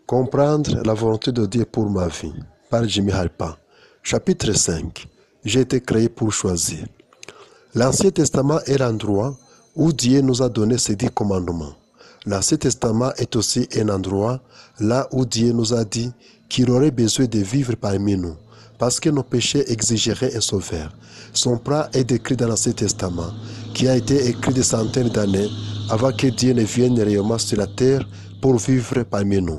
Comprendre la volonté de Dieu pour ma vie, par Jimmy Halpa. Chapitre 5. J'ai été créé pour choisir. L'Ancien Testament est l'endroit où Dieu nous a donné ses 10 commandements. L'Ancien Testament est aussi un endroit là où Dieu nous a dit qu'il aurait besoin de vivre parmi nous, parce que nos péchés exigeraient un sauveur. Son plan est décrit dans l'Ancien Testament, qui a été écrit des centaines d'années avant que Dieu ne vienne réellement sur la terre pour vivre parmi nous.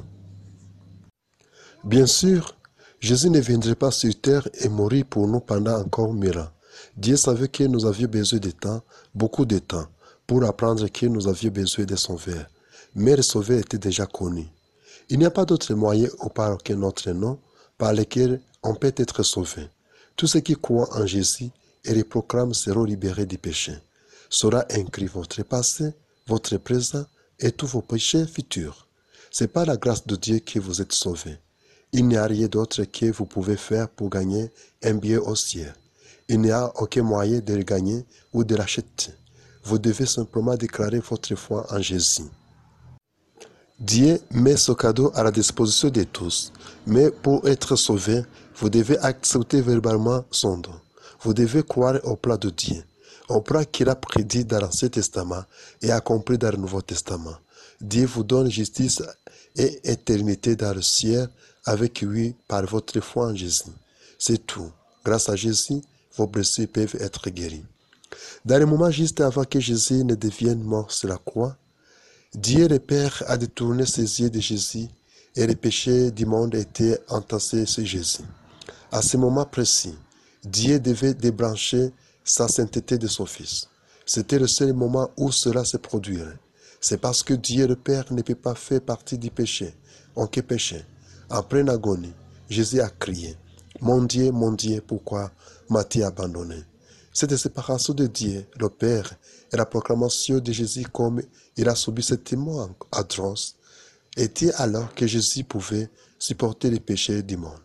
Bien sûr, Jésus ne viendrait pas sur terre et mourir pour nous pendant encore 1000 ans. Dieu savait que nous avions besoin de temps, beaucoup de temps, pour apprendre que nous avions besoin de sauveur. Mais le sauveur était déjà connu. Il n'y a pas d'autre moyen au part que notre nom par lequel on peut être sauvé. Tous ceux qui croient en Jésus et le proclament seront libérés du péché. Sera inclus votre passé, votre présent et tous vos péchés futurs. C'est par la grâce de Dieu que vous êtes sauvés. Il n'y a rien d'autre que vous pouvez faire pour gagner un billet au ciel. Il n'y a aucun moyen de le gagner ou de l'acheter. Vous devez simplement déclarer votre foi en Jésus. Dieu met ce cadeau à la disposition de tous, mais pour être sauvé, vous devez accepter verbalement son don. Vous devez croire au plan de Dieu, au plan qu'il a prédit dans l'Ancien Testament et accompli dans le Nouveau Testament. Dieu vous donne justice et éternité dans le ciel avec lui par votre foi en Jésus. C'est tout. Grâce à Jésus, vos blessures peuvent être guéries. Dans le moment juste avant que Jésus ne devienne mort sur la croix, Dieu le Père a détourné ses yeux de Jésus et les péchés du monde étaient entassés sur Jésus. À ce moment précis, Dieu devait débrancher sa sainteté de son Fils. C'était le seul moment où cela se produirait. C'est parce que Dieu le Père ne peut pas faire partie du péché. En quel péché? Après une agonie, Jésus a crié, « Mon Dieu, pourquoi m'as-tu abandonné ?» Cette séparation de Dieu, le Père, et la proclamation de Jésus comme il a subi cette mort atroce, était alors que Jésus pouvait supporter les péchés du monde.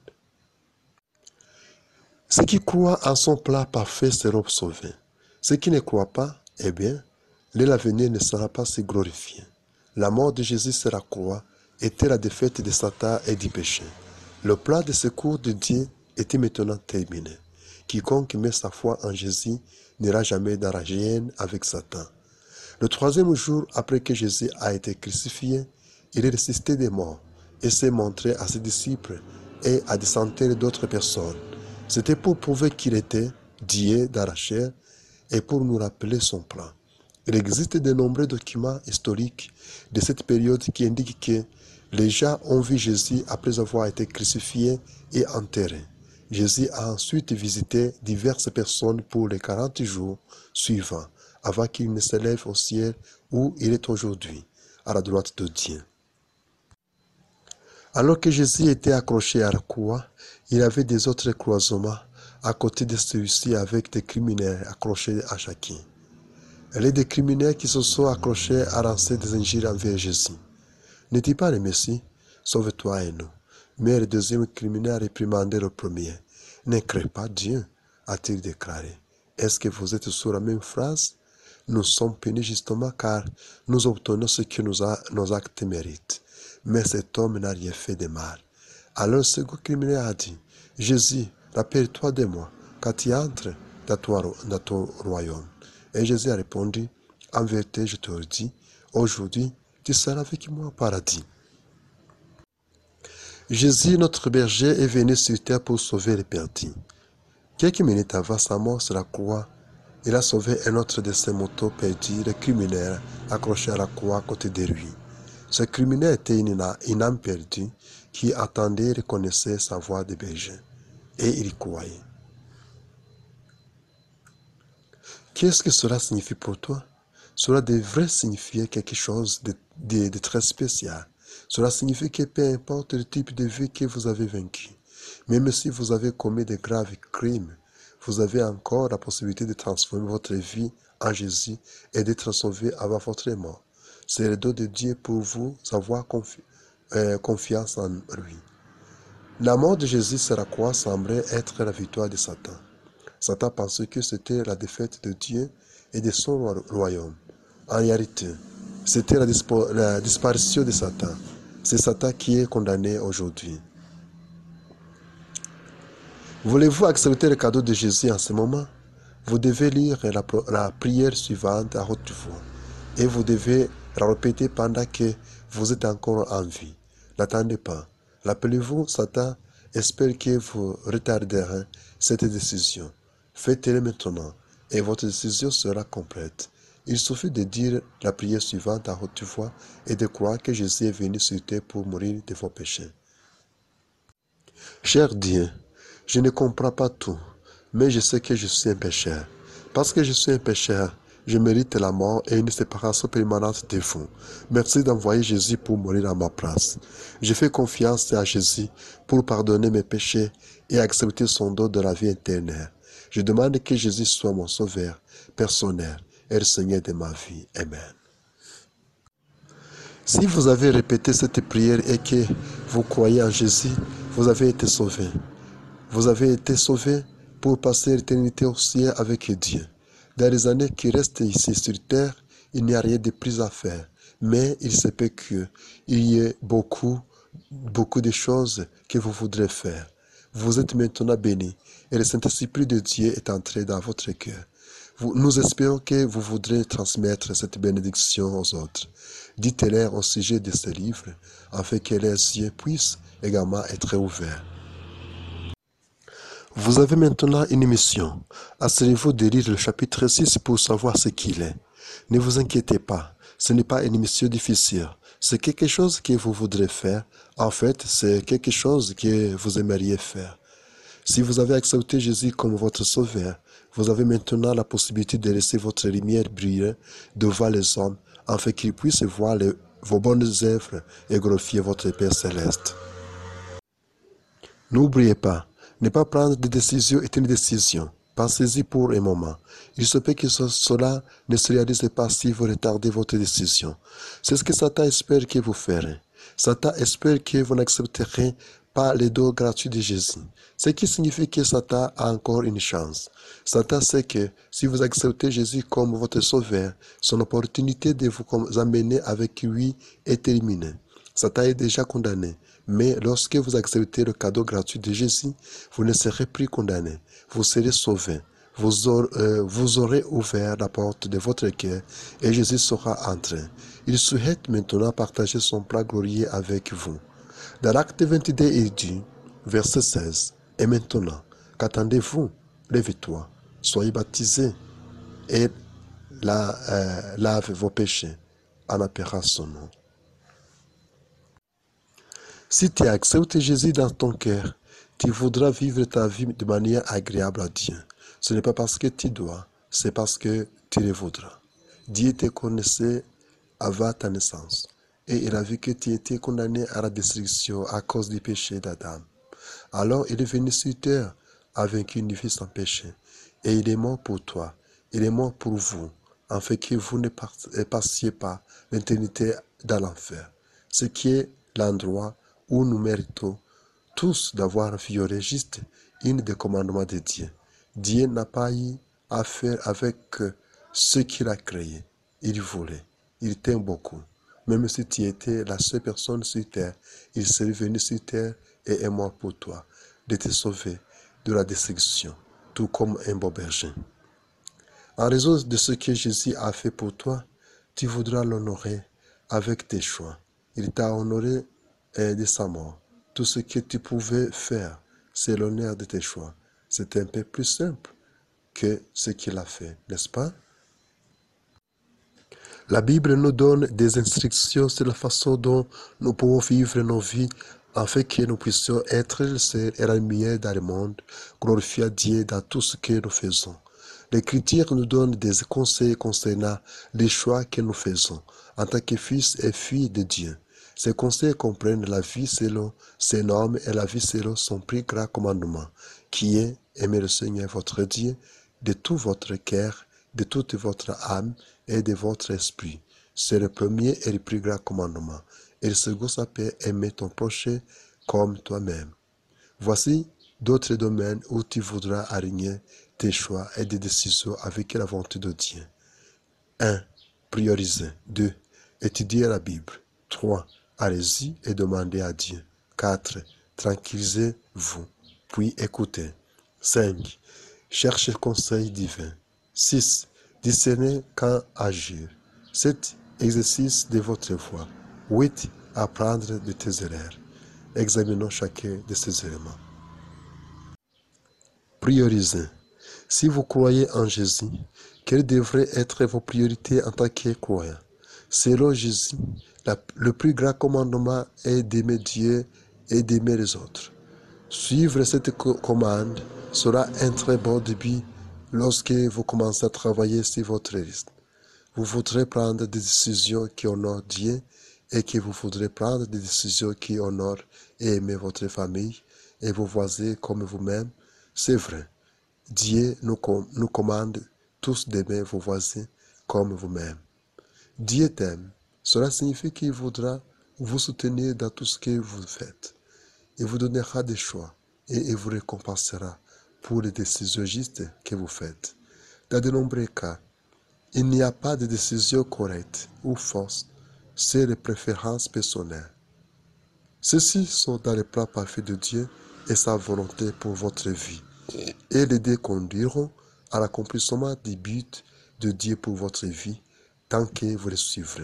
Ceux qui croient en son plan parfait seront sauvés. Ceux qui ne croient pas, eh bien, l'avenir ne sera pas si glorifié. La mort de Jésus sur la croix était la défaite de Satan et du péché. Le plan de secours de Dieu était maintenant terminé. Quiconque met sa foi en Jésus n'ira jamais dans la géhenne avec Satan. Le 3e jour après que Jésus a été crucifié, il est ressuscité des morts et s'est montré à ses disciples et à des centaines d'autres personnes. C'était pour prouver qu'il était Dieu dans la chair et pour nous rappeler son plan. Il existe de nombreux documents historiques de cette période qui indiquent que les gens ont vu Jésus après avoir été crucifié et enterré. Jésus a ensuite visité diverses personnes pour les 40 jours suivants, avant qu'il ne s'élève au ciel où il est aujourd'hui, à la droite de Dieu. Alors que Jésus était accroché à la croix, il y avait des autres croisements à côté de celui-ci avec des criminels accrochés à chacun. Il y a des criminels qui se sont accrochés à lancer des injures envers Jésus. N'es-tu pas le Messie? Sauve-toi et nous. Mais le 2e criminel a réprimandé le premier. Ne crée pas Dieu, a-t-il déclaré. Est-ce que vous êtes sur la même phrase? Nous sommes punis justement car nous obtenons ce que nos actes méritent. Mais cet homme n'a rien fait de mal. Alors le second criminel a dit, Jésus, rappelle-toi de moi quand tu entres dans ton royaume. Et Jésus a répondu, en vérité, je te le dis, aujourd'hui, tu seras avec moi au paradis. Jésus, notre berger, est venu sur terre pour sauver les perdus. Quelques minutes avant sa mort sur la croix, il a sauvé un autre de ses motos perdus, le criminel accroché à la croix à côté de lui. Ce criminel était une âme perdue qui attendait et reconnaissait sa voix de berger. Et il y croyait. Qu'est-ce que cela signifie pour toi? Cela devrait signifier quelque chose de très spécial. Cela signifie que peu importe le type de vie que vous avez vaincu, même si vous avez commis de graves crimes, vous avez encore la possibilité de transformer votre vie en Jésus et d'être sauvé avant votre mort. C'est le don de Dieu pour vous avoir confiance en lui. La mort de Jésus sur la croix semblait être la victoire de Satan. Satan pensait que c'était la défaite de Dieu et de son royaume. En réalité, c'était la disparition de Satan. C'est Satan qui est condamné aujourd'hui. Voulez-vous accepter le cadeau de Jésus en ce moment? Vous devez lire la prière suivante à haute voix et vous devez la répéter pendant que vous êtes encore en vie. N'attendez pas. Rappelez-vous, Satan espère que vous retarderez cette décision. Faites-le maintenant et votre décision sera complète. Il suffit de dire la prière suivante à haute voix et de croire que Jésus est venu sur terre pour mourir de vos péchés. Cher Dieu, je ne comprends pas tout, mais je sais que je suis un pécheur. Parce que je suis un pécheur, je mérite la mort et une séparation permanente de vous. Merci d'envoyer Jésus pour mourir à ma place. Je fais confiance à Jésus pour pardonner mes péchés et accepter son don de la vie éternelle. Je demande que Jésus soit mon sauveur personnel et le Seigneur de ma vie. Amen. Si vous avez répété cette prière et que vous croyez en Jésus, vous avez été sauvé. Vous avez été sauvé pour passer l'éternité au ciel avec Dieu. Dans les années qui restent ici sur terre, il n'y a rien de plus à faire. Mais il se peut qu'il y ait beaucoup de choses que vous voudrez faire. Vous êtes maintenant bénis et le Saint-Esprit de Dieu est entré dans votre cœur. Nous espérons que vous voudrez transmettre cette bénédiction aux autres. Dites-leur au sujet de ce livre, afin que leurs yeux puissent également être ouverts. Vous avez maintenant une mission. Assurez-vous de lire le chapitre 6 pour savoir ce qu'il est. Ne vous inquiétez pas, ce n'est pas une mission difficile. C'est quelque chose que vous voudrez faire. En fait, c'est quelque chose que vous aimeriez faire. Si vous avez accepté Jésus comme votre sauveur, vous avez maintenant la possibilité de laisser votre lumière briller devant les hommes, afin qu'ils puissent voir vos bonnes œuvres et glorifier votre Père céleste. N'oubliez pas, ne pas prendre de décision est une décision. Pensez-y pour un moment. Il se peut que cela ne se réalise pas si vous retardez votre décision. C'est ce que Satan espère que vous ferez. Satan espère que vous n'accepterez pas les dons gratuits de Jésus. Ce qui signifie que Satan a encore une chance. Satan sait que si vous acceptez Jésus comme votre sauveur, son opportunité de vous amener avec lui est terminée. Satan est déjà condamné. Mais lorsque vous acceptez le cadeau gratuit de Jésus, vous ne serez plus condamné. Vous serez sauvé. Vous aurez ouvert la porte de votre cœur et Jésus sera entré. Il souhaite maintenant partager son plat glorieux avec vous. Dans l'acte 22, il dit, verset 16, « Et maintenant, qu'attendez-vous? Levez-toi, soyez baptisés et lave vos péchés en appelant son nom. » Si tu acceptes Jésus dans ton cœur, tu voudras vivre ta vie de manière agréable à Dieu. Ce n'est pas parce que tu dois, c'est parce que tu le voudras. Dieu te connaissait avant ta naissance et il a vu que tu étais condamné à la destruction à cause du péché d'Adam. Alors il est venu sur terre avec une vie sans péché et il est mort pour toi, il est mort pour vous, afin que vous ne passiez pas l'éternité dans l'enfer, ce qui est l'endroit où nous méritons tous d'avoir violé juste une des commandements de Dieu. Dieu n'a pas eu à faire avec ce qu'il a créé. Il voulait. Il t'aime beaucoup. Même si tu étais la seule personne sur terre, il serait venu sur terre et est mort pour toi, de te sauver de la destruction, tout comme un bon berger. En raison de ce que Jésus a fait pour toi, tu voudras l'honorer avec tes choix. Il t'a honoré de sa mort. Tout ce que tu pouvais faire, c'est l'honneur de tes choix. C'est un peu plus simple que ce qu'il a fait, n'est-ce pas? La Bible nous donne des instructions sur la façon dont nous pouvons vivre nos vies afin que nous puissions être le sel et la lumière dans le monde, glorifier Dieu dans tout ce que nous faisons. L'Écriture nous donne des conseils concernant les choix que nous faisons en tant que fils et filles de Dieu. Ces conseils comprennent la vie selon ses normes et la vie selon son plus grand commandement, qui est aimer le Seigneur votre Dieu de tout votre cœur, de toute votre âme et de votre esprit. C'est le premier et le plus grand commandement. Et le second s'appelle aimer ton prochain comme toi-même. Voici d'autres domaines où tu voudras aligner tes choix et des décisions avec la volonté de Dieu. 1. Prioriser. 2. Étudier la Bible. 3. Allez-y et demandez à Dieu. 4. Tranquillisez-vous, puis écoutez. 5. Cherchez conseil divin. 6. Discernez quand agir. 7. Exercice de votre foi. 8. Apprendre de tes erreurs. Examinons chacun de ces éléments. Priorisez. Si vous croyez en Jésus, quelles devraient être vos priorités en tant que croyant? Selon Jésus, le plus grand commandement est d'aimer Dieu et d'aimer les autres. Suivre cette commande sera un très bon début lorsque vous commencez à travailler sur votre liste. Vous voudrez prendre des décisions qui honorent Dieu et que vous voudrez prendre des décisions qui honorent et aimer votre famille et vos voisins comme vous-même. C'est vrai. Dieu nous commande tous d'aimer vos voisins comme vous-même. Dieu t'aime. Cela signifie qu'il voudra vous soutenir dans tout ce que vous faites. Il vous donnera des choix et il vous récompensera pour les décisions justes que vous faites. Dans de nombreux cas, il n'y a pas de décision correcte ou fausse, c'est les préférences personnelles. Ceux-ci sont dans le plan parfait de Dieu et sa volonté pour votre vie et les conduiront à l'accomplissement des buts de Dieu pour votre vie tant que vous les suivrez.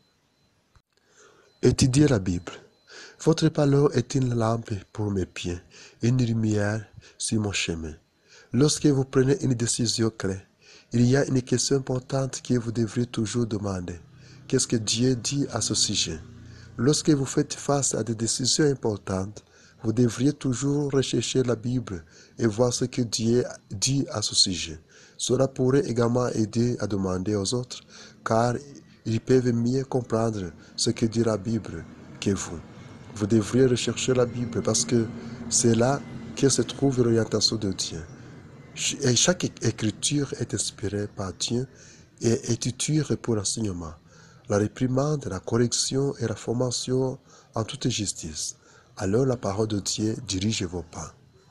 Étudiez la Bible. Votre parole est une lampe pour mes pieds, une lumière sur mon chemin. Lorsque vous prenez une décision clé, il y a une question importante que vous devriez toujours demander. Qu'est-ce que Dieu dit à ce sujet? Lorsque vous faites face à des décisions importantes, vous devriez toujours rechercher la Bible et voir ce que Dieu dit à ce sujet. Cela pourrait également aider à demander aux autres, car ils peuvent mieux comprendre ce que dit la Bible que vous. Vous devriez rechercher la Bible parce que c'est là que se trouve l'orientation de Dieu. Et chaque écriture est inspirée par Dieu et est utile pour l'enseignement, la réprimande, la correction et la formation en toute justice. Alors la parole de Dieu dirige vos pas.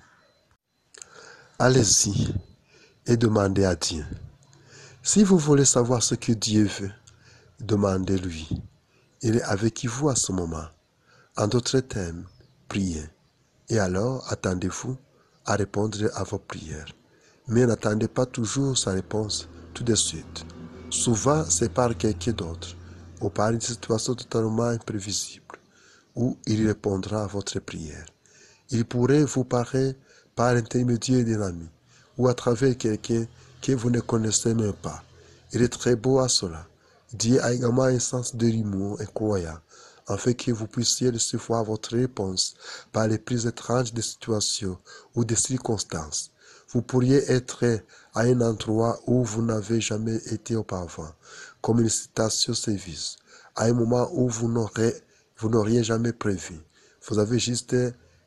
Allez-y et demandez à Dieu. Si vous voulez savoir ce que Dieu veut, demandez-lui. Il est avec vous à ce moment. En d'autres termes, priez. Et alors, attendez-vous à répondre à vos prières. Mais n'attendez pas toujours sa réponse tout de suite. Souvent, c'est par quelqu'un d'autre ou par une situation totalement imprévisible où il répondra à votre prière. Il pourrait vous parler par l'intermédiaire d'un ami ou à travers quelqu'un que vous ne connaissez même pas. Il est très beau à cela. Dieu a également un sens de l'humour incroyable, afin que vous puissiez recevoir votre réponse par les plus étranges des situations ou des circonstances. Vous pourriez être à un endroit où vous n'avez jamais été auparavant, comme une station-service, à un moment où vous n'auriez jamais prévu. Vous avez juste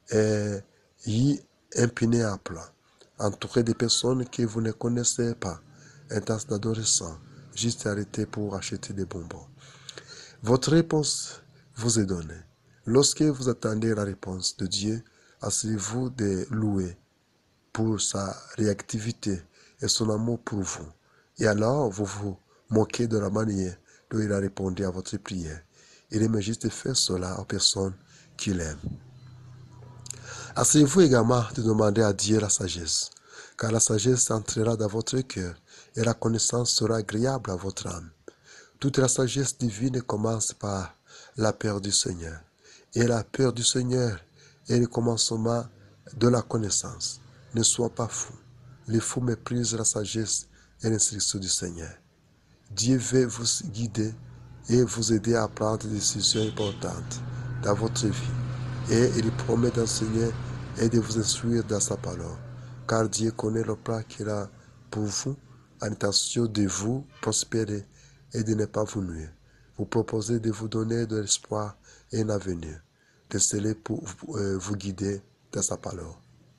eu un panier à plat, entouré de personnes que vous ne connaissez pas, un tas d'adolescents, juste arrêté pour acheter des bonbons. Votre réponse vous est donnée. Lorsque vous attendez la réponse de Dieu, assurez-vous de louer pour sa réactivité et son amour pour vous. Et alors, vous vous moquez de la manière dont il a répondu à votre prière. Il aime juste faire cela aux personnes qu'il aime. Assurez-vous également de demander à Dieu la sagesse, car la sagesse entrera dans votre cœur et la connaissance sera agréable à votre âme. Toute la sagesse divine commence par la peur du Seigneur. Et la peur du Seigneur est le commencement de la connaissance. Ne sois pas fou. Les fous méprisent la sagesse et l'instruction du Seigneur. Dieu veut vous guider et vous aider à prendre des décisions importantes dans votre vie. Et il promet d'enseigner et de vous instruire dans sa parole. Car Dieu connaît le plan qu'il a pour vous, en intention de vous prospérer et de ne pas vous nuire. Vous proposez de vous donner de l'espoir et un avenir. Laissez-le pour vous guider dans sa parole.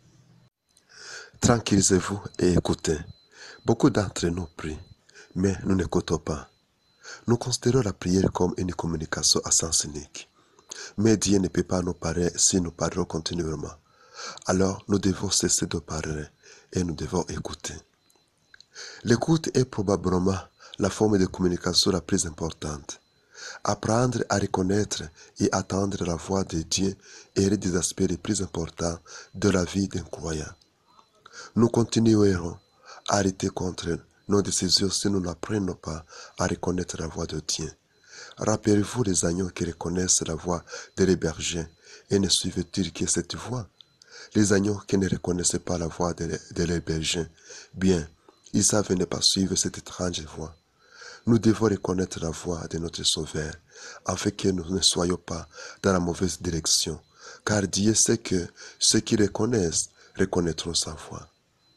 Tranquillisez-vous et écoutez. Beaucoup d'entre nous prient, mais nous n'écoutons pas. Nous considérons la prière comme une communication à sens unique. Mais Dieu ne peut pas nous parler si nous parlons continuellement. Alors nous devons cesser de parler et nous devons écouter. L'écoute est probablement la forme de communication la plus importante. Apprendre à reconnaître et attendre la voix de Dieu est l'un des aspects les plus importants de la vie d'un croyant. Nous continuerons à lutter contre nos décisions si nous n'apprenons pas à reconnaître la voix de Dieu. Rappelez-vous les agneaux qui reconnaissent la voix des bergers et ne suivent-ils que cette voix? Les agneaux qui ne reconnaissaient pas la voix de les bergers, bien, ils savent ne pas suivre cette étrange voix. Nous devons reconnaître la voix de notre Sauveur, afin que nous ne soyons pas dans la mauvaise direction, car Dieu sait que ceux qui reconnaissent reconnaîtront sa voix.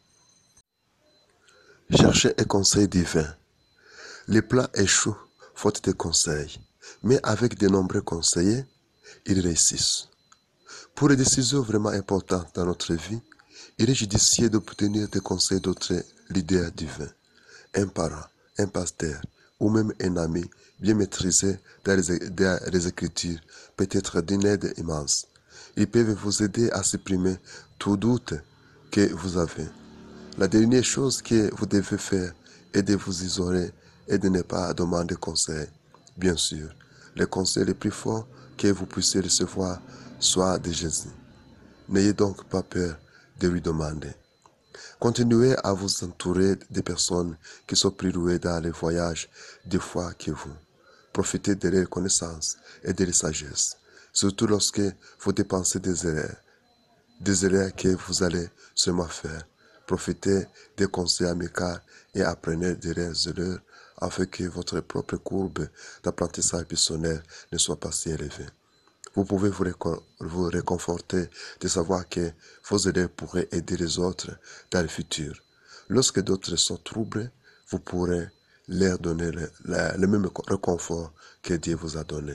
Cherchez un conseil divin. Les plans échouent faute de conseils, mais avec de nombreux conseillers, ils réussissent. Pour les décisions vraiment importantes dans notre vie, il est judicieux d'obtenir des conseils d'autres leaders divins, un parent, un pasteur ou même un ami bien maîtrisé dans les Écritures peut être d'une aide immense. Ils peuvent vous aider à supprimer tout doute que vous avez. La dernière chose que vous devez faire est de vous isoler et de ne pas demander conseil. Bien sûr, le conseil le plus fort que vous puissiez recevoir soit de Jésus. N'ayez donc pas peur de lui demander. Continuez à vous entourer de personnes qui sont plus douées dans les voyages de foi que vous. Profitez de leur connaissance et de leur sagesse, surtout lorsque vous dépensez des erreurs que vous allez seulement faire. Profitez des conseils amicaux et apprenez de leurs erreurs afin que votre propre courbe d'apprentissage personnel ne soit pas si élevée. Vous pouvez vous réconforter de savoir que vos erreurs pourraient aider les autres dans le futur. Lorsque d'autres sont troublés, vous pourrez leur donner le même réconfort que Dieu vous a donné.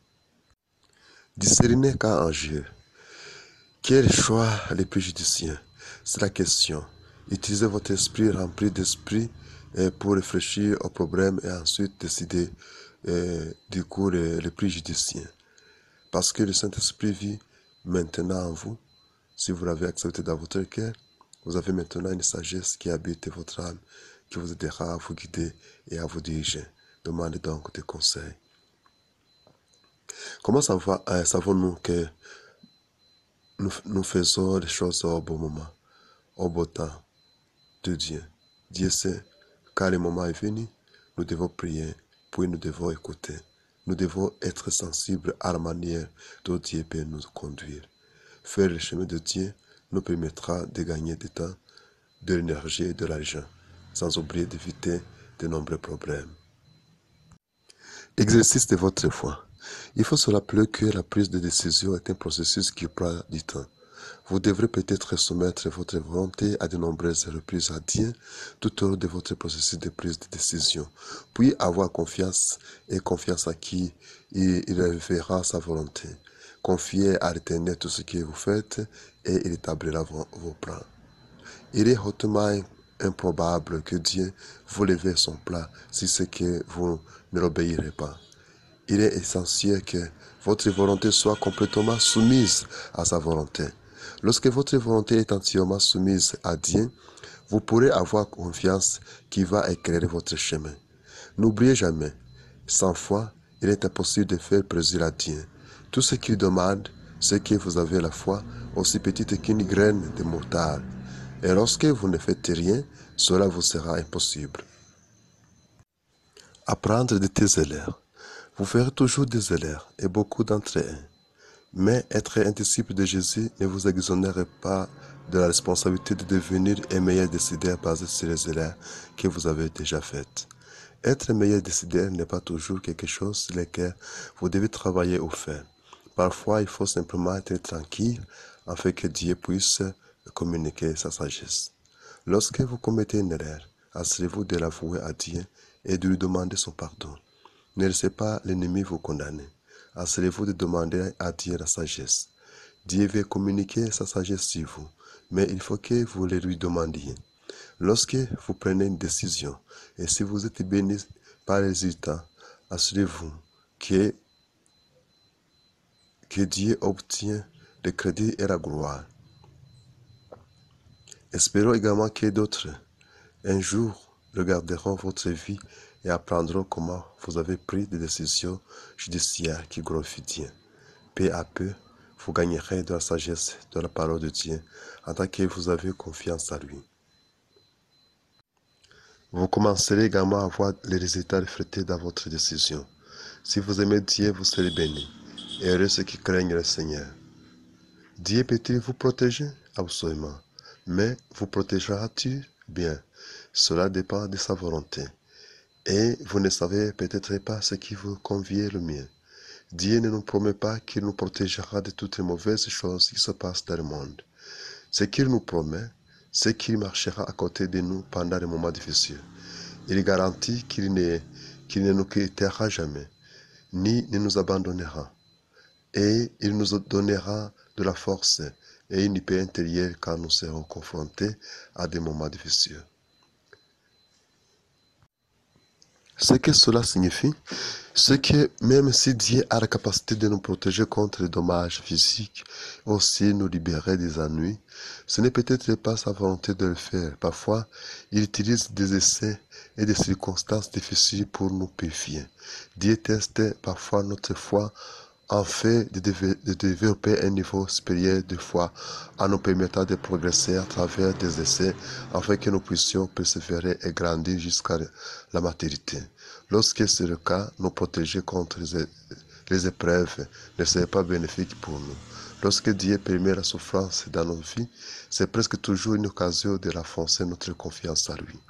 Discerner quand agir. Quel choix le plus judicieux? C'est la question. Utilisez votre esprit rempli d'esprit pour réfléchir au problème et ensuite décider du coup le plus judicieux. Parce que le Saint-Esprit vit maintenant en vous. Si vous l'avez accepté dans votre cœur, vous avez maintenant une sagesse qui habite votre âme, qui vous aidera à vous guider et à vous diriger. Demandez donc des conseils. Comment savons-nous que nous faisons les choses au bon moment, au bon temps de Dieu? Dieu sait, quand le moment est venu, nous devons prier, puis nous devons écouter. Nous devons être sensibles à la manière dont Dieu peut nous conduire. Faire le chemin de Dieu nous permettra de gagner du temps, de l'énergie et de l'argent, sans oublier d'éviter de nombreux problèmes. Exercice de votre foi. Il faut se rappeler que la prise de décision est un processus qui prend du temps. Vous devrez peut-être soumettre votre volonté à de nombreuses reprises à Dieu tout au long de votre processus de prise de décision, puis avoir confiance à qui il verra sa volonté. Confiez à l'Éternel tout ce que vous faites et il établira vos plans. Il est hautement improbable que Dieu vous lève son plan si c'est que vous ne l'obéirez pas. Il est essentiel que votre volonté soit complètement soumise à sa volonté. Lorsque votre volonté est entièrement soumise à Dieu, vous pourrez avoir confiance qui va éclairer votre chemin. N'oubliez jamais, sans foi, il est impossible de faire plaisir à Dieu. Tout ce qu'il demande, c'est que vous avez la foi aussi petite qu'une graine de moutarde. Et lorsque vous ne faites rien, cela vous sera impossible. Apprendre de tes erreurs. Vous ferez toujours des erreurs, et beaucoup d'entre eux. Mais être un disciple de Jésus ne vous exonère pas de la responsabilité de devenir un meilleur décideur basé sur les erreurs que vous avez déjà faites. Être un meilleur décideur n'est pas toujours quelque chose sur lequel vous devez travailler ou faire. Parfois, il faut simplement être tranquille afin que Dieu puisse communiquer sa sagesse. Lorsque vous commettez une erreur, assurez-vous de l'avouer à Dieu et de lui demander son pardon. Ne laissez pas l'ennemi vous condamner. Assurez-vous de demander à Dieu la sagesse. Dieu veut communiquer sa sagesse sur vous, mais il faut que vous le lui demandiez. Lorsque vous prenez une décision, et si vous êtes béni par le résultat, assurez-vous que Dieu obtient le crédit et la gloire. Espérons également que d'autres, un jour, regarderont votre vie et apprendront comment vous avez pris des décisions judiciaires qui glorifient Dieu. Peu à peu, vous gagnerez de la sagesse de la parole de Dieu en tant que vous avez confiance en lui. Vous commencerez également à voir les résultats reflétés dans votre décision. Si vous aimez Dieu, vous serez bénis. Et heureux ceux qui craignent le Seigneur. Dieu peut-il vous protéger? Absolument. Mais vous protégera-t-il bien? Cela dépend de sa volonté. Et vous ne savez peut-être pas ce qui vous convient le mieux. Dieu ne nous promet pas qu'il nous protégera de toutes les mauvaises choses qui se passent dans le monde. Ce qu'il nous promet, c'est qu'il marchera à côté de nous pendant les moments difficiles. Il garantit qu'il ne nous quittera jamais, ni ne nous abandonnera. Et il nous donnera de la force et une paix intérieure quand nous serons confrontés à des moments difficiles. Ce que cela signifie, c'est que même si Dieu a la capacité de nous protéger contre les dommages physiques, aussi nous libérer des ennuis, ce n'est peut-être pas sa volonté de le faire. Parfois, il utilise des essais et des circonstances difficiles pour nous purifier. Dieu teste parfois notre foi en fait de développer un niveau supérieur de foi en nous permettant de progresser à travers des essais afin que nous puissions persévérer et grandir jusqu'à la maturité. Lorsque c'est le cas, nous protéger contre les épreuves ne serait pas bénéfique pour nous. Lorsque Dieu permet la souffrance dans nos vies, c'est presque toujours une occasion de renforcer notre confiance en lui.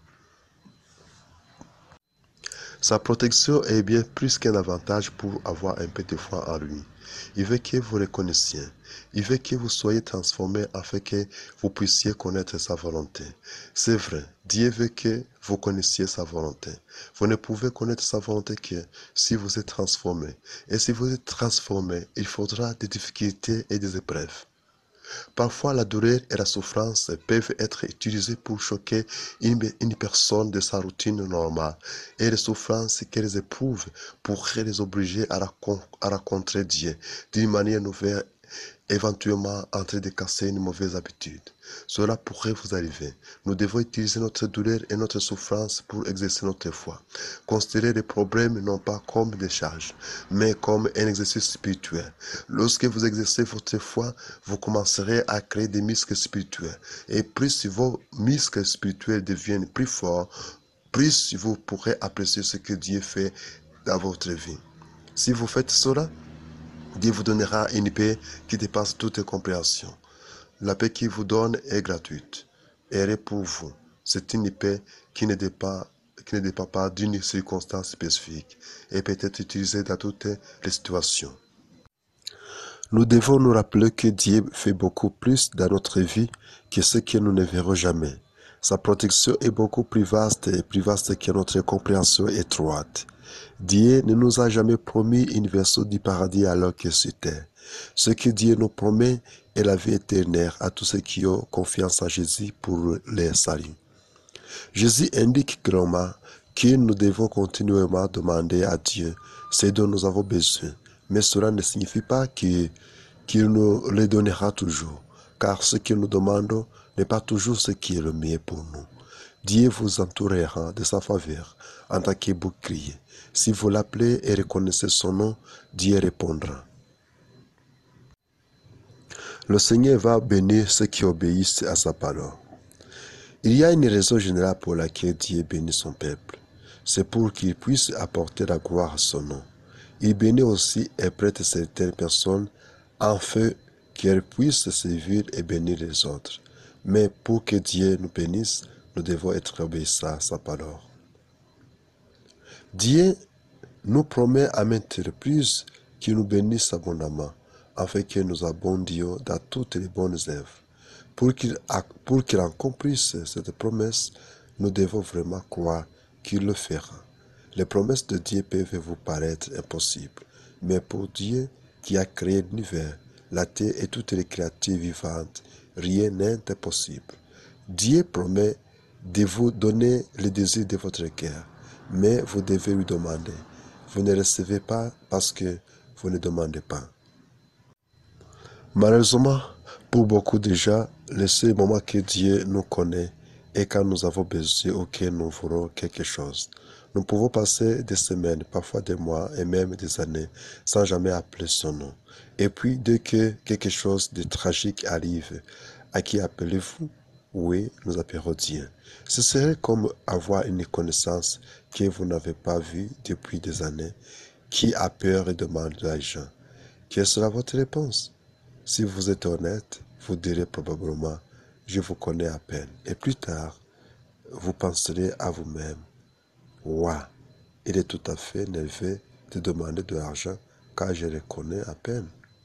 Sa protection est bien plus qu'un avantage pour avoir un peu de foi en lui. Il veut que vous le connaissiez. Il veut que vous soyez transformés afin que vous puissiez connaître sa volonté. C'est vrai, Dieu veut que vous connaissiez sa volonté. Vous ne pouvez connaître sa volonté que si vous êtes transformés. Et si vous êtes transformés, il faudra des difficultés et des épreuves. Parfois, la douleur et la souffrance peuvent être utilisées pour choquer une personne de sa routine normale, et les souffrances qu'elles éprouvent pourraient les obliger à rencontrer Dieu d'une manière nouvelle, éventuellement en train de casser une mauvaise habitude. Cela pourrait vous arriver. Nous devons utiliser notre douleur et notre souffrance pour exercer notre foi. Considérez les problèmes non pas comme des charges, mais comme un exercice spirituel. Lorsque vous exercez votre foi, vous commencerez à créer des muscles spirituels. Et plus vos muscles spirituels deviennent plus forts, plus vous pourrez apprécier ce que Dieu fait dans votre vie. Si vous faites cela, Dieu vous donnera une paix qui dépasse toute compréhension. La paix qu'il vous donne est gratuite. Elle est pour vous. C'est une paix qui ne dépend pas d'une circonstance spécifique et peut être utilisée dans toutes les situations. Nous devons nous rappeler que Dieu fait beaucoup plus dans notre vie que ce que nous ne verrons jamais. Sa protection est beaucoup plus vaste que notre compréhension étroite. Dieu ne nous a jamais promis une version du paradis alors que sur terre. Ce que Dieu nous promet est la vie éternelle à tous ceux qui ont confiance en Jésus pour leur salut. Jésus indique clairement que nous devons continuellement demander à Dieu ce dont nous avons besoin. Mais cela ne signifie pas qu'il nous le donnera toujours, car ce que nous demandons n'est pas toujours ce qui est le mieux pour nous. Dieu vous entourera de sa faveur en tant que bouclier. Si vous l'appelez et reconnaissez son nom, Dieu répondra. Le Seigneur va bénir ceux qui obéissent à sa parole. Il y a une raison générale pour laquelle Dieu bénit son peuple. C'est pour qu'il puisse apporter la gloire à son nom. Il bénit aussi et prête certaines personnes afin qu'elles puissent servir et bénir les autres. Mais pour que Dieu nous bénisse, nous devons être obéissants à sa parole. Dieu nous promet à maintes reprises qu'il nous bénisse abondamment, afin que nous abondions dans toutes les bonnes œuvres. Pour qu'il accomplisse cette promesse, nous devons vraiment croire qu'il le fera. Les promesses de Dieu peuvent vous paraître impossibles, mais pour Dieu qui a créé l'univers, la terre et toutes les créatures vivantes, rien n'est impossible. Dieu promet de vous donner le désir de votre cœur, mais vous devez lui demander. Vous ne recevez pas parce que vous ne demandez pas. Malheureusement, pour beaucoup déjà, le seul moment que Dieu nous connaît est quand nous avons besoin ou que nous voulons quelque chose. Nous pouvons passer des semaines, parfois des mois et même des années sans jamais appeler son nom. Et puis, dès que quelque chose de tragique arrive, à qui appelez-vous? Oui, nous appellerons Dieu. Ce serait comme avoir une connaissance que vous n'avez pas vue depuis des années, qui a peur et demande de l'argent. Quelle sera votre réponse? Si vous êtes honnête, vous direz probablement, je vous connais à peine. Et plus tard, vous penserez à vous-même, waouh, il est tout à fait nerveux de demander de l'argent car je le connais à peine.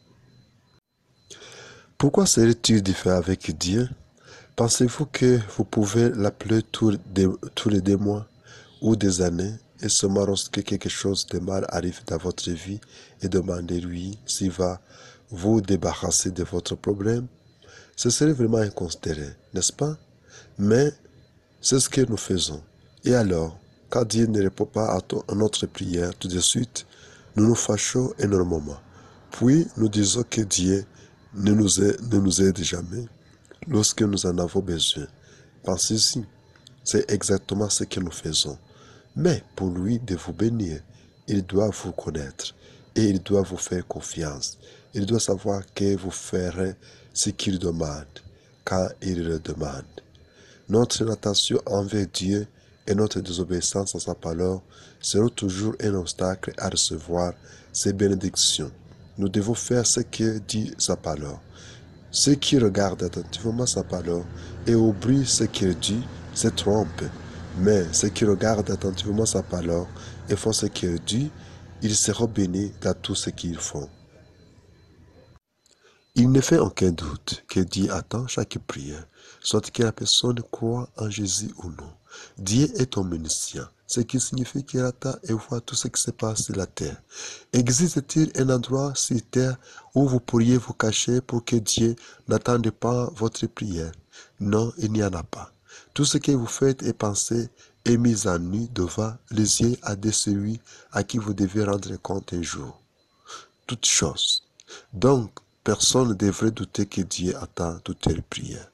Pourquoi serait-il différent avec Dieu? Pensez-vous que vous pouvez l'appeler tous les 2 mois ou des années et seulement lorsque quelque chose de mal arrive dans votre vie et demandez-lui s'il va vous débarrasser de votre problème? Ce serait vraiment inconsidéré, n'est-ce pas? Mais c'est ce que nous faisons. Et alors, quand Dieu ne répond pas à notre prière tout de suite, nous nous fâchons énormément. Puis nous disons que Dieu ne nous aide jamais lorsque nous en avons besoin. Pensez-y, c'est exactement ce que nous faisons. Mais pour lui de vous bénir, il doit vous connaître et il doit vous faire confiance. Il doit savoir que vous ferez ce qu'il demande quand il le demande. Notre natation envers Dieu et notre désobéissance à sa parole seront toujours un obstacle à recevoir ses bénédictions. Nous devons faire ce que dit sa parole. Ceux qui regardent attentivement sa parole et oublient ce qu'il dit se trompent. Mais ceux qui regardent attentivement sa parole et font ce qu'il dit, ils seront bénis dans tout ce qu'ils font. Il ne fait aucun doute que Dieu attend chaque prière, soit que la personne croit en Jésus ou non. Dieu est omniscient, ce qui signifie qu'il attend et voit tout ce qui se passe sur la terre. Existe-t-il un endroit sur terre où vous pourriez vous cacher pour que Dieu n'attende pas votre prière? Non, il n'y en a pas. Tout ce que vous faites et pensez est mis en nu devant les yeux de celui à qui vous devez rendre compte un jour. Toutes choses. Donc, personne ne devrait douter que Dieu attend toutes les prières.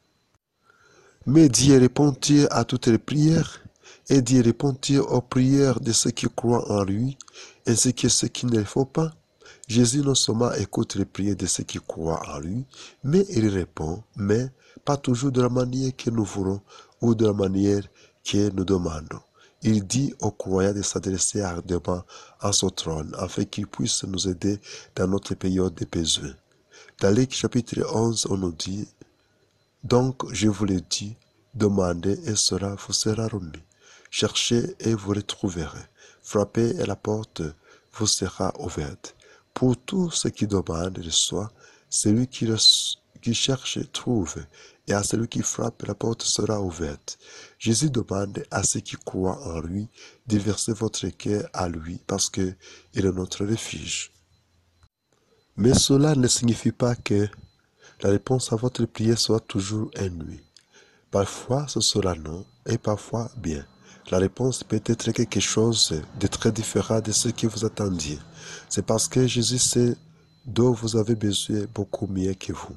Mais Dieu répond-il à toutes les prières? Et Dieu répond-il aux prières de ceux qui croient en lui, ainsi que ceux qui ne le font pas? Jésus non seulement écoute les prières de ceux qui croient en lui, mais il répond, mais pas toujours de la manière que nous voulons ou de la manière que nous demandons. Il dit aux croyants de s'adresser ardemment à son trône, afin qu'il puisse nous aider dans notre période de besoin. Dans Luc chapitre 11, on nous dit, donc je vous le dis, demandez et cela vous sera remis. Cherchez et vous le trouverez. Frappez et la porte vous sera ouverte. Pour tous ceux qui demandent reçoit, celui qui cherche trouve, et à celui qui frappe la porte sera ouverte. Jésus demande à ceux qui croient en lui de verser votre cœur à lui, parce que il est notre refuge. Mais cela ne signifie pas que la réponse à votre prière soit toujours un oui. Parfois ce sera non et parfois bien. La réponse peut être quelque chose de très différent de ce que vous attendiez. C'est parce que Jésus sait dont vous avez besoin beaucoup mieux que vous.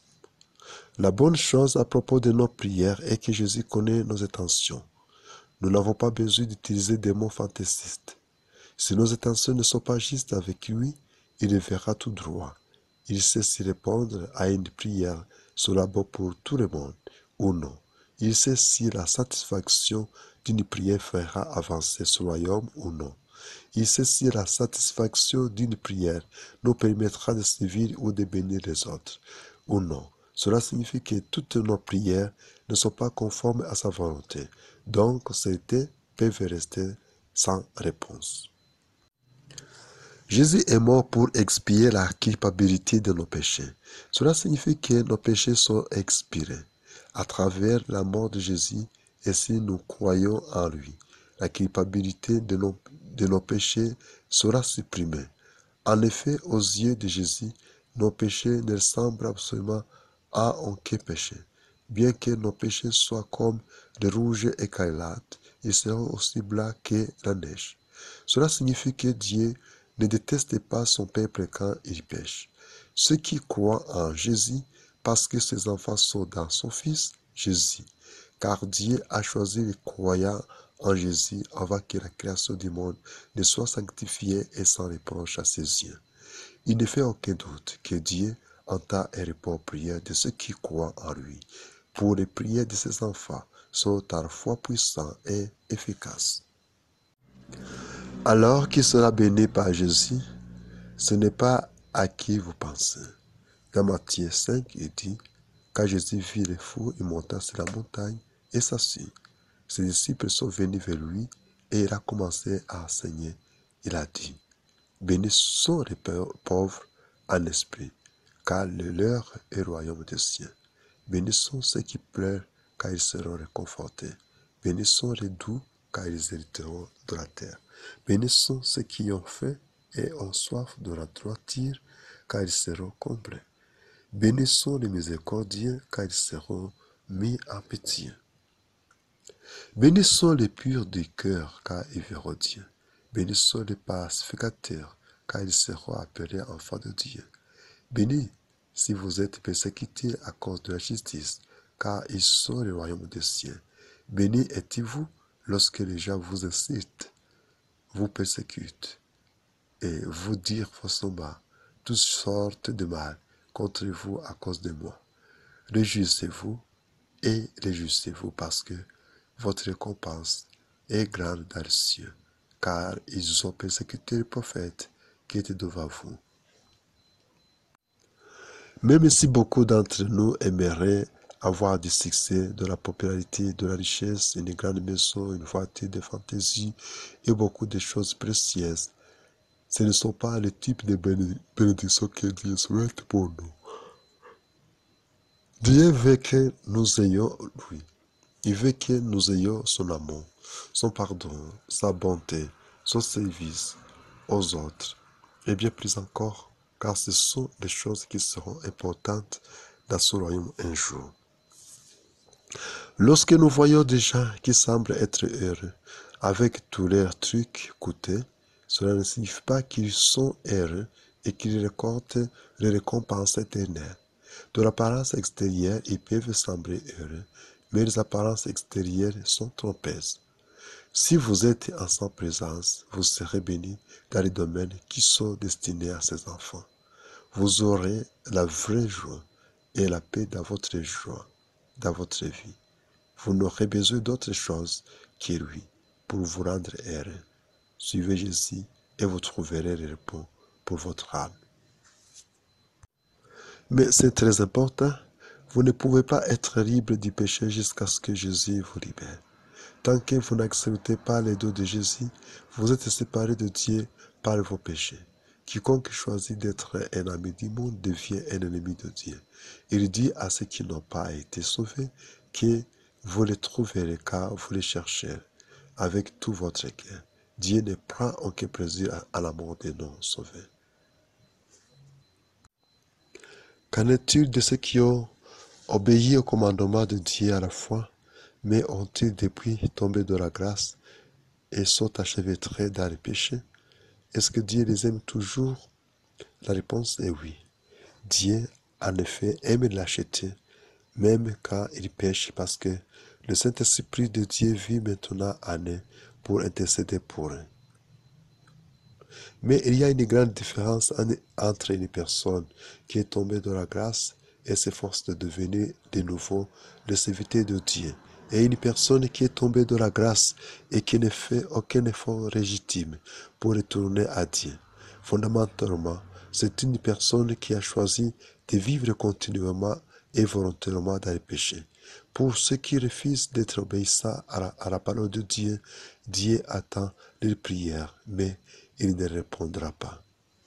La bonne chose à propos de nos prières est que Jésus connaît nos intentions. Nous n'avons pas besoin d'utiliser des mots fantaisistes. Si nos intentions ne sont pas justes avec lui, il les verra tout droit. Il sait si répondre à une prière sera bon pour tout le monde ou non. Il sait si la satisfaction d'une prière fera avancer ce royaume ou non. Il sait si la satisfaction d'une prière nous permettra de servir ou de bénir les autres ou non. Cela signifie que toutes nos prières ne sont pas conformes à sa volonté. Donc, certaines peuvent rester sans réponse. Jésus est mort pour expier la culpabilité de nos péchés. Cela signifie que nos péchés sont expirés à travers la mort de Jésus et si nous croyons en lui. La culpabilité de nos péchés sera supprimée. En effet, aux yeux de Jésus, nos péchés ne ressemblent absolument à aucun péché. Bien que nos péchés soient comme le rouge écarlate, ils seront aussi blancs que la neige. Cela signifie que Dieu ne déteste pas son peuple quand il pêche. Ceux qui croient en Jésus, parce que ses enfants sont dans son Fils, Jésus. Car Dieu a choisi les croyants en Jésus avant que la création du monde ne soit sanctifiée et sans reproche à ses yeux. Il ne fait aucun doute que Dieu entend et répond aux prières de ceux qui croient en lui. Pour les prières de ses enfants sont à la fois puissantes et efficaces. Alors qui sera béni par Jésus, ce n'est pas à qui vous pensez. Dans Matthieu 5, il dit, quand Jésus vit les fous, il monta sur la montagne et s'assit. Ses disciples sont venus vers lui et il a commencé à enseigner. Il a dit, bénis sont les pauvres en esprit, car le leur est le royaume des cieux. Bénis sont ceux qui pleurent, car ils seront réconfortés. Bénis sont les doux, car ils hériteront de la terre. Bénis sont ceux qui ont faim et ont soif de la droiture, car ils seront comblés. Bénis sont les miséricordieux, car ils seront mis en pitié. Bénis sont les purs du cœur, car ils verront Dieu. Bénis sont les pacificateurs, car ils seront appelés enfants de Dieu. Bénis si vous êtes persécutés à cause de la justice, car ils sont le royaume des cieux. Bénis êtes-vous lorsque les gens vous incitent, vous persécutent, et vous disent faussement toutes sortes de mal contre vous à cause de moi. Réjouissez-vous et réjouissez-vous parce que votre récompense est grande dans les cieux, car ils ont persécuté les prophètes qui étaient devant vous. Même si beaucoup d'entre nous aimeraient avoir du succès, de la popularité, de la richesse, une grande maison, une voiture de fantaisie et beaucoup de choses précieuses, ce ne sont pas le type de bénédictions que Dieu souhaite pour nous. Dieu veut que nous ayons, oui, il veut que nous ayons son amour, son pardon, sa bonté, son service aux autres, et bien plus encore, car ce sont des choses qui seront importantes dans son royaume un jour. Lorsque nous voyons des gens qui semblent être heureux, avec tous leurs trucs coûtés, cela ne signifie pas qu'ils sont heureux et qu'ils récoltent les récompenses éternelles. De l'apparence extérieure, ils peuvent sembler heureux, mais les apparences extérieures sont trompeuses. Si vous êtes en sa présence, vous serez bénis dans les domaines qui sont destinés à ses enfants. Vous aurez la vraie joie et la paix dans votre joie, dans votre vie. Vous n'aurez besoin d'autre chose que lui pour vous rendre heureux. Suivez Jésus et vous trouverez le repos pour votre âme. Mais c'est très important, vous ne pouvez pas être libre du péché jusqu'à ce que Jésus vous libère. Tant que vous n'acceptez pas les dons de Jésus, vous êtes séparés de Dieu par vos péchés. Quiconque choisit d'être un ami du monde devient un ennemi de Dieu. Il dit à ceux qui n'ont pas été sauvés que vous les trouverez car vous les cherchez avec tout votre cœur. Dieu ne prend aucun plaisir à la mort des non-sauvés. Qu'en est-il de ceux qui ont obéi au commandement de Dieu à la fois, mais ont-ils depuis tombé de la grâce et sont enchevêtrés dans le péché? Est-ce que Dieu les aime toujours? La réponse est oui. Dieu, en effet, aime l'acheter, même quand ils pêchent, parce que le Saint-Esprit de Dieu vit maintenant en eux pour intercéder pour eux. Mais il y a une grande différence entre une personne qui est tombée de la grâce et s'efforce de devenir de nouveau le serviteur de Dieu, et une personne qui est tombée de la grâce et qui ne fait aucun effort légitime pour retourner à Dieu. Fondamentalement, c'est une personne qui a choisi de vivre continuellement et volontairement dans le péché. Pour ceux qui refusent d'être obéissants à la parole de Dieu, Dieu attend leurs prières, mais il ne répondra pas.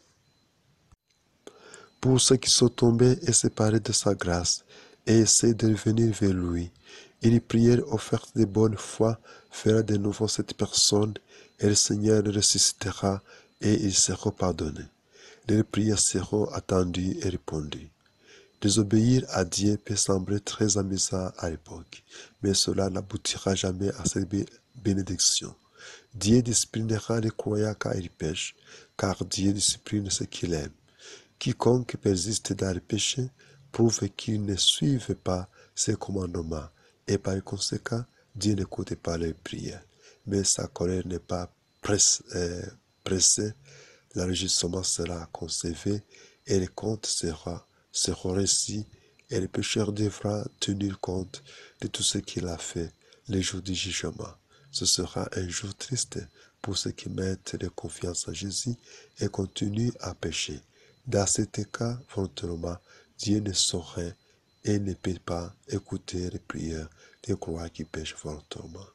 Pour ceux qui sont tombés et séparés de sa grâce et essaient de revenir vers lui, une prière offerte de bonne foi fera de nouveau cette personne et le Seigneur le ressuscitera et ils seront pardonnés. Leurs prières seront attendues et répondues. Désobéir à Dieu peut sembler très amusant à l'époque, mais cela n'aboutira jamais à cette bénédiction. Dieu disciplinera les croyants quand ils pêchent, car Dieu discipline ceux qu'il aime. Quiconque persiste dans le péché prouve qu'il ne suivent pas ses commandements, et par conséquent, Dieu n'écoute pas les prières. mais sa colère n'est pas pressée. L'enregistrement sera conservé et les comptes seront récits et le pécheur devra tenir compte de tout ce qu'il a fait les jours du jugement. Ce sera un jour triste pour ceux qui mettent leur confiance en Jésus et continuent à pécher. Dans cet cas, volontairement, Dieu ne saurait et ne peut pas écouter les prières des croyants qui pêchent volontairement.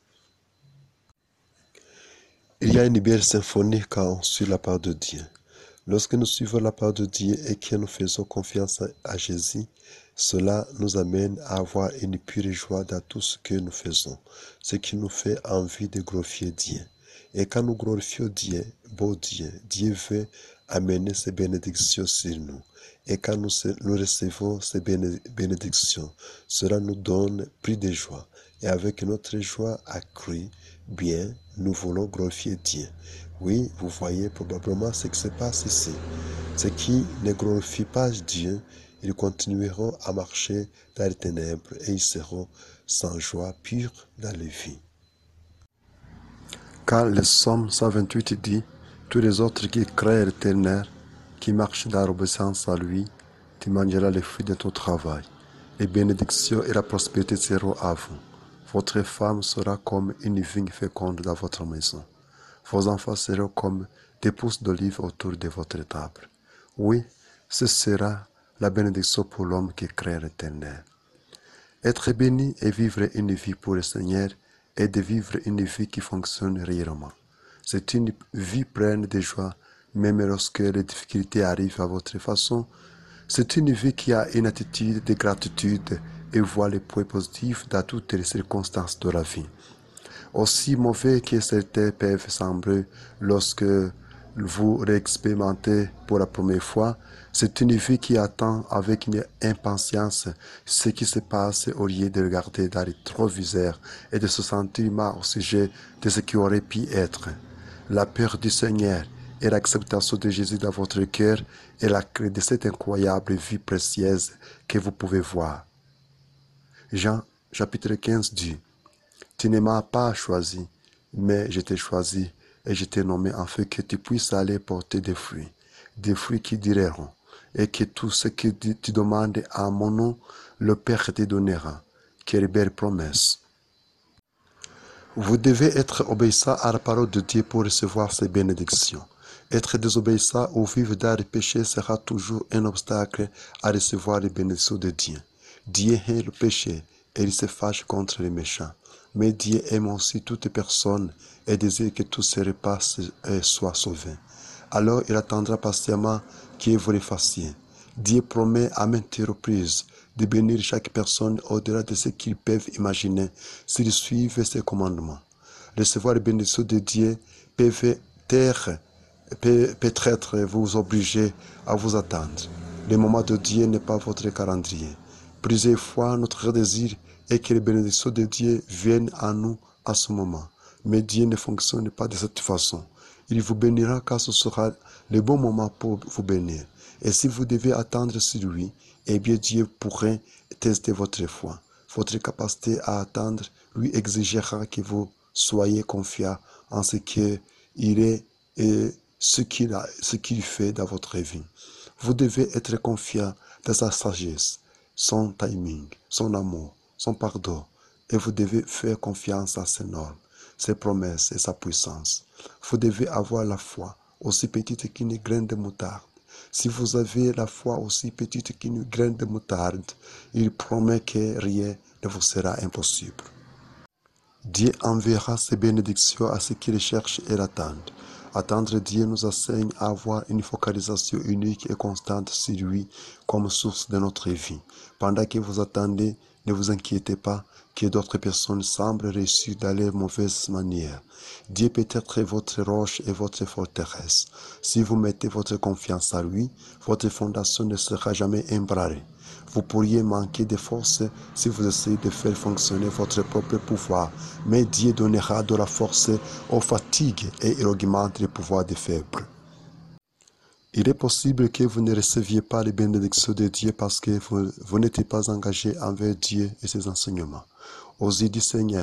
Il y a une belle symphonie quand on suit la part de Dieu. Lorsque nous suivons la part de Dieu et que nous faisons confiance à Jésus, cela nous amène à avoir une pure joie dans tout ce que nous faisons, ce qui nous fait envie de glorifier Dieu. Et quand nous glorifions Dieu, beau Dieu, Dieu veut amener ses bénédictions sur nous. Et quand nous recevons ces bénédictions, cela nous donne plus de joie. Et avec notre joie accrue, bien, nous voulons glorifier Dieu. Oui, vous voyez probablement ce qui se passe ici. Ceux qui ne glorifient pas Dieu, ils continueront à marcher dans les ténèbres et ils seront sans joie pure dans les vies. Car le psaume 128 dit, tous les autres qui créent l'Éternel, qui marchent dans l'obéissance à lui, tu mangeras les fruits de ton travail. Les bénédictions et la prospérité seront à vous. Votre femme sera comme une vigne féconde dans votre maison. Vos enfants seront comme des pousses d'olive autour de votre table. Oui, ce sera la bénédiction pour l'homme qui crée l'Éternel. Être béni et vivre une vie pour le Seigneur est de vivre une vie qui fonctionne réellement. C'est une vie pleine de joie, même lorsque les difficultés arrivent à votre façon. C'est une vie qui a une attitude de gratitude et voit les points positifs dans toutes les circonstances de la vie. Aussi mauvais que certains peuvent sembler lorsque vous réexpérimentez pour la première fois, c'est une vie qui attend avec une impatience ce qui se passe au lieu de regarder dans les rétroviseurs et de se sentir mal au sujet de ce qui aurait pu être. La peur du Seigneur et l'acceptation de Jésus dans votre cœur est la clé de cette incroyable vie précieuse que vous pouvez voir. Jean chapitre 15 dit, tu ne m'as pas choisi, mais je t'ai choisi et je t'ai nommé afin que tu puisses aller porter des fruits qui dureront, et que tout ce que tu demandes à mon nom, le Père te donnera. Quelle belle promesse! Vous devez être obéissant à la parole de Dieu pour recevoir ses bénédictions. Être désobéissant ou vivre dans le péché sera toujours un obstacle à recevoir les bénédictions de Dieu. Dieu hait le péché et il se fâche contre les méchants. Mais Dieu aime aussi toute personne et désire que tous se repassent et soient sauvés. Alors il attendra patiemment que vous les fassiez. Dieu promet à maintes reprises de bénir chaque personne au-delà de ce qu'ils peuvent imaginer s'ils suivent ses commandements. Recevoir les bénédictions de Dieu peut-être vous obliger à vous attendre. Le moment de Dieu n'est pas votre calendrier. Plusieurs fois, notre désir est que les bénédictions de Dieu viennent à nous à ce moment. Mais Dieu ne fonctionne pas de cette façon. Il vous bénira car ce sera le bon moment pour vous bénir. Et si vous devez attendre sur lui, eh bien Dieu pourrait tester votre foi. Votre capacité à attendre lui exigera que vous soyez confiant en ce qu'il est et ce qu'il fait dans votre vie. Vous devez être confiant dans sa sagesse, son timing, son amour, son pardon, et vous devez faire confiance à ses normes, ses promesses et sa puissance. Vous devez avoir la foi aussi petite qu'une graine de moutarde. Si vous avez la foi aussi petite qu'une graine de moutarde, il promet que rien ne vous sera impossible. Dieu enverra ses bénédictions à ceux qui les cherchent et l'attendent. Attendre Dieu nous enseigne à avoir une focalisation unique et constante sur lui comme source de notre vie. Pendant que vous attendez, ne vous inquiétez pas que d'autres personnes semblent réussir dans les mauvaises manières. Dieu peut être votre roche et votre forteresse. Si vous mettez votre confiance à lui, votre fondation ne sera jamais ébranlée. Vous pourriez manquer de force si vous essayez de faire fonctionner votre propre pouvoir, mais Dieu donnera de la force aux fatigues et il augmente le pouvoir des faibles. Il est possible que vous ne receviez pas les bénédictions de Dieu parce que vous n'étiez pas engagé envers Dieu et ses enseignements. Aux yeux du Seigneur,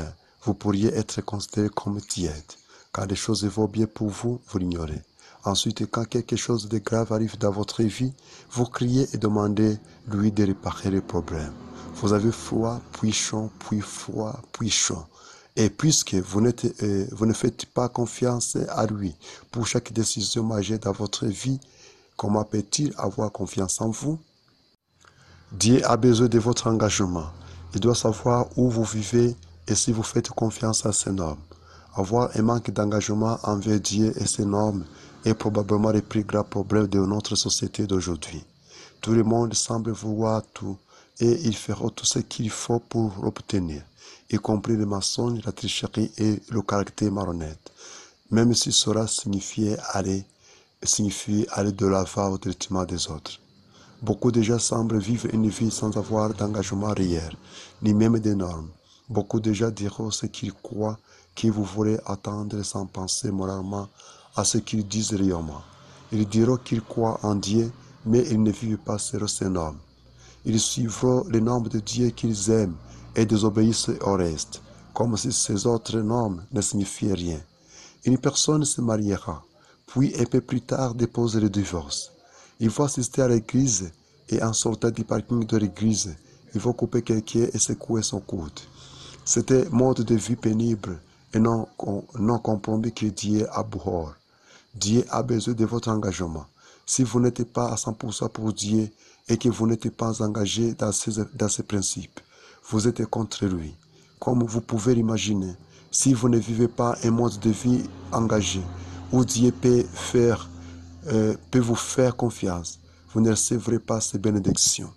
vous pourriez être considéré comme tiède. Quand les choses vont bien pour vous, vous l'ignorez. Ensuite, quand quelque chose de grave arrive dans votre vie, vous criez et demandez lui de réparer le problème. Vous avez froid, puis chaud, puis froid, puis chaud. Et puisque vous ne faites pas confiance à lui pour chaque décision majeure dans votre vie, comment peut-il avoir confiance en vous? Dieu a besoin de votre engagement. Il doit savoir où vous vivez et si vous faites confiance à ses normes. Avoir un manque d'engagement envers Dieu et ses normes est probablement le plus grave problème de notre société d'aujourd'hui. Tout le monde semble vouloir tout et il fera tout ce qu'il faut pour l'obtenir, y compris le mensonge, la tricherie et le caractère malhonnête, même si cela signifie aller de l'avant au détriment des autres. Beaucoup de gens semblent vivre une vie sans avoir d'engagement réel, ni même de normes. Beaucoup de gens diront ce qu'ils croient que vous voulez attendre sans penser moralement à ce qu'ils disent réellement. Ils diront qu'ils croient en Dieu, mais ils ne vivent pas selon ses normes. Ils suivront les normes de Dieu qu'ils aiment et désobéissent au reste, comme si ces autres normes ne signifiaient rien. Une personne se mariera, puis un peu plus tard dépose le divorce. Il faut assister à l'église et en sortant du parking de l'église, il faut couper quelqu'un et secouer son coude. C'est un mode de vie pénible et non compromis que Dieu abhorre. Dieu a besoin de votre engagement. Si vous n'êtes pas à 100% pour Dieu et que vous n'êtes pas engagé dans ses principes, vous êtes contre lui. Comme vous pouvez l'imaginer, si vous ne vivez pas un mode de vie engagé, où Dieu peut vous faire confiance, vous ne recevrez pas ces bénédictions.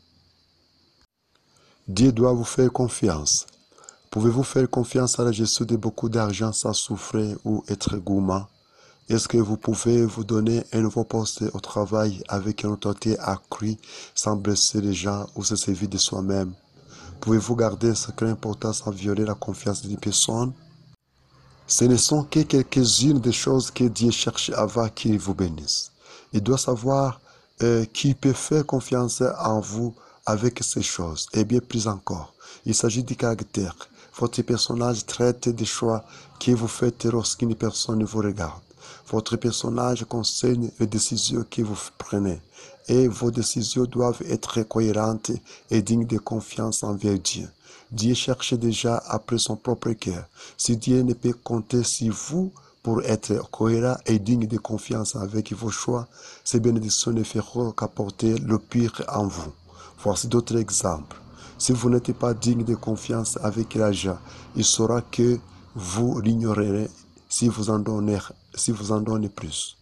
Dieu doit vous faire confiance. Pouvez-vous faire confiance à la gestion de beaucoup d'argent sans souffrir ou être gourmand? Est-ce que vous pouvez vous donner un nouveau poste au travail avec une autorité accrue sans blesser les gens ou se servir de soi-même? Pouvez-vous garder un secret important sans violer la confiance d'une personne? Ce ne sont que quelques-unes des choses que Dieu cherche avant qu'il vous bénisse. Il doit savoir qu'il peut faire confiance en vous avec ces choses. Et bien plus encore, il s'agit du caractère. Votre personnage traite des choix que vous faites lorsqu'une personne vous regarde. Votre personnage concerne les décisions que vous prenez. Et vos décisions doivent être cohérentes et dignes de confiance envers Dieu. Dieu cherche déjà après son propre cœur. Si Dieu ne peut compter sur vous pour être cohérent et digne de confiance avec vos choix, ces bénédictions ne feront qu'apporter le pire en vous. Voici d'autres exemples. Si vous n'êtes pas digne de confiance avec l'argent, il saura que vous l'ignorerez si vous en donnez plus.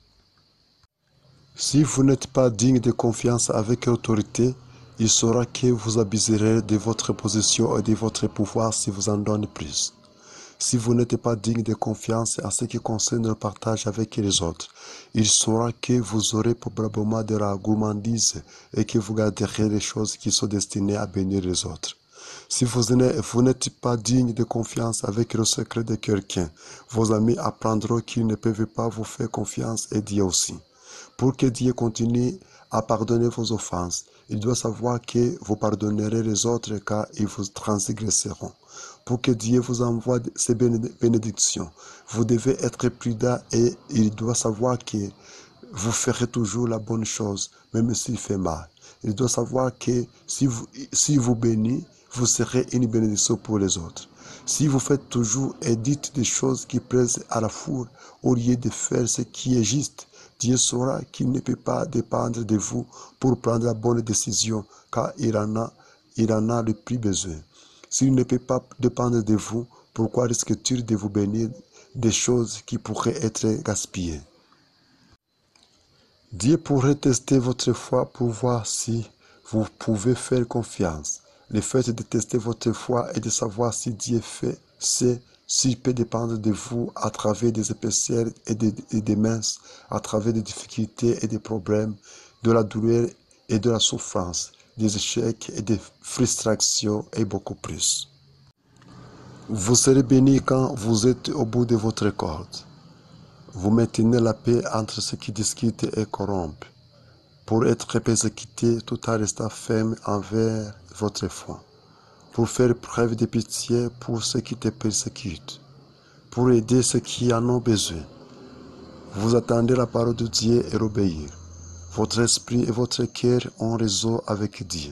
Si vous n'êtes pas digne de confiance avec l'autorité, il saura que vous abuserez de votre position et de votre pouvoir si vous en donnez plus. Si vous n'êtes pas digne de confiance en ce qui concerne le partage avec les autres, il saura que vous aurez probablement de la gourmandise et que vous garderez les choses qui sont destinées à bénir les autres. Si vous n'êtes pas digne de confiance avec le secret de quelqu'un, vos amis apprendront qu'ils ne peuvent pas vous faire confiance et Dieu aussi. Pour que Dieu continue à pardonner vos offenses, il doit savoir que vous pardonnerez les autres car ils vous transgresseront. Pour que Dieu vous envoie ces bénédictions, vous devez être prudent et il doit savoir que vous ferez toujours la bonne chose, même s'il fait mal. Il doit savoir que si vous bénissez, vous serez une bénédiction pour les autres. Si vous faites toujours et dites des choses qui plaisent à la foule, au lieu de faire ce qui est juste, Dieu saura qu'il ne peut pas dépendre de vous pour prendre la bonne décision, car il en a le plus besoin. S'il ne peut pas dépendre de vous, pourquoi risque-t-il de vous bénir des choses qui pourraient être gaspillées? Dieu pourrait tester votre foi pour voir si vous pouvez faire confiance. Le fait de tester votre foi et de savoir si Dieu fait, c'est s'il peut dépendre de vous à travers des épaisseurs et des minces, à travers des difficultés et des problèmes, de la douleur et de la souffrance, des échecs et des frustrations et beaucoup plus. Vous serez béni quand vous êtes au bout de votre corde. Vous maintenez la paix entre ceux qui discutent et corrompent, pour être persécuté tout en restant ferme envers votre foi. pour faire preuve de pitié pour ceux qui te persécutent, pour aider ceux qui en ont besoin. Vous attendez la parole de Dieu et l'obéir. Votre esprit et votre cœur ont réseau avec Dieu.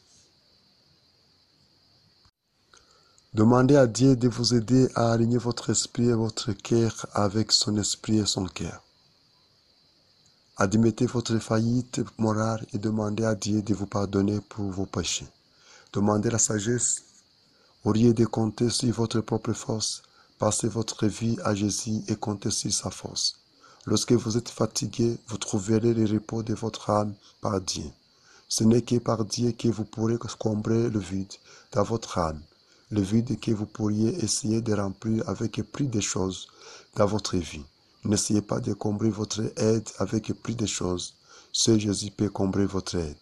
Demandez à Dieu de vous aider à aligner votre esprit et votre cœur avec son esprit et son cœur. Admettez votre faillite morale et demandez à Dieu de vous pardonner pour vos péchés. Demandez la sagesse. Au lieu de compter sur votre propre force, passez votre vie à Jésus et comptez sur sa force. Lorsque vous êtes fatigué, vous trouverez le repos de votre âme par Dieu. Ce n'est que par Dieu que vous pourrez combler le vide dans votre âme, le vide que vous pourriez essayer de remplir avec plus de choses dans votre vie. N'essayez pas de combler votre aide avec plus de choses. Seul Jésus peut combler votre aide.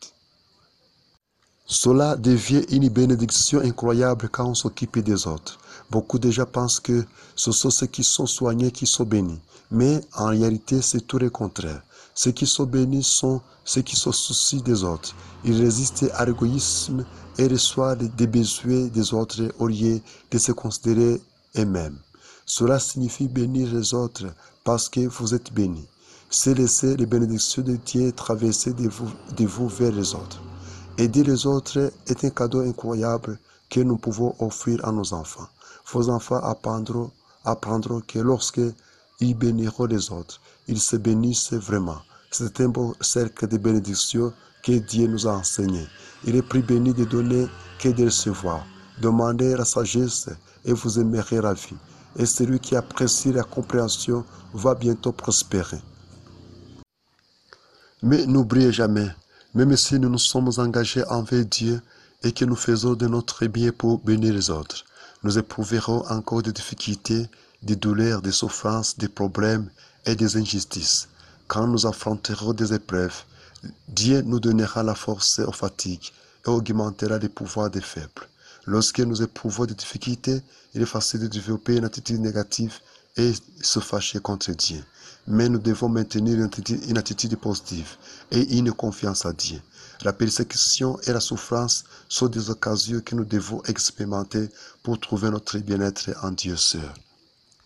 Cela devient une bénédiction incroyable quand on s'occupe des autres. Beaucoup de gens pensent que ce sont ceux qui sont soignés qui sont bénis. Mais en réalité, c'est tout le contraire. Ceux qui sont bénis sont ceux qui se soucient des autres. Ils résistent à l'égoïsme et reçoivent des besoins des autres au lieu de se considérer eux-mêmes. Cela signifie bénir les autres parce que vous êtes bénis. C'est laisser les bénédictions de Dieu traverser de vous vers les autres. Aider les autres est un cadeau incroyable que nous pouvons offrir à nos enfants. Vos enfants apprendront que lorsque ils béniront les autres, ils se bénissent vraiment. C'est un beau cercle de bénédictions que Dieu nous a enseigné. Il est plus béni de donner que de recevoir. Demandez la sagesse et vous aimerez la vie. Et celui qui apprécie la compréhension va bientôt prospérer. Mais n'oubliez jamais, même si nous nous sommes engagés envers Dieu et que nous faisons de notre bien pour bénir les autres, nous éprouverons encore des difficultés, des douleurs, des souffrances, des problèmes et des injustices. Quand nous affronterons des épreuves, Dieu nous donnera la force aux fatigues et augmentera les pouvoirs des faibles. Lorsque nous éprouvons des difficultés, il est facile de développer une attitude négative et se fâcher contre Dieu. Mais nous devons maintenir une attitude positive et une confiance à Dieu. La persécution et la souffrance sont des occasions que nous devons expérimenter pour trouver notre bien-être en Dieu seul.